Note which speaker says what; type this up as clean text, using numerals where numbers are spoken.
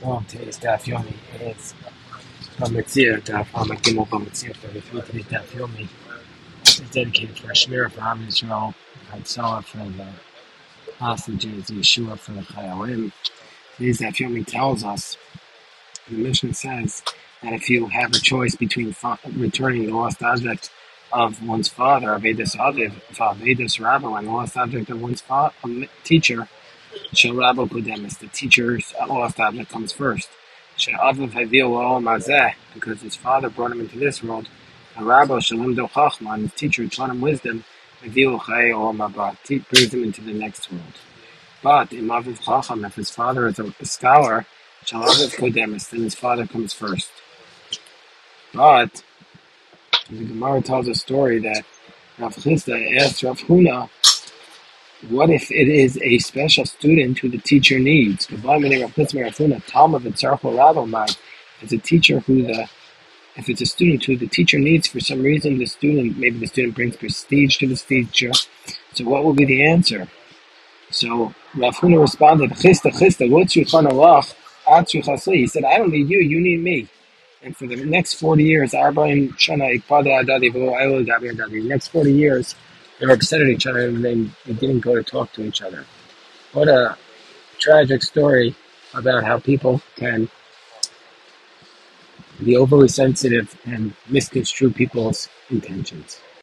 Speaker 1: Shalom, today's Daf Yomi is Bamitzir, Daf Hamakim Bamitzir 33. Today's Daf Yomi is dedicated for Shmira for Am Yisrael, Hatzalah for the hostages, Yeshua for the Chayalim. Today's Daf Yomi tells us, the Mishnah says, that if you have a choice between returning the lost object of one's father, Avedis Aviv, Avedis Rabbo, and the lost object of one's teacher, Shel Rabbo Kudemis, the teacher's lost object comes first. Shel Aviv Havil Olam Hazeh, because his father brought him into this world. And Rabbo Shalom Do Chachma, and his teacher taught him wisdom. Havil Chay Olam Haba, brings him into the next world. But in Aviv Chacham, if his father is a scholar, Shel Aviv Kudemis, then his father comes first. But the Gemara tells a story that Rav Chisda asked Rav Huna, what if it is a special student who the teacher needs? It's a teacher if it's a student who the teacher needs for some reason, maybe the student brings prestige to this teacher. So what will be the answer? So Rav Huna responded, Chisda, he said, I don't need you, you need me. And for the next 40 years, the next 40 years, they were upset at each other and they didn't go to talk to each other. What a tragic story about how people can be overly sensitive and misconstrue people's intentions.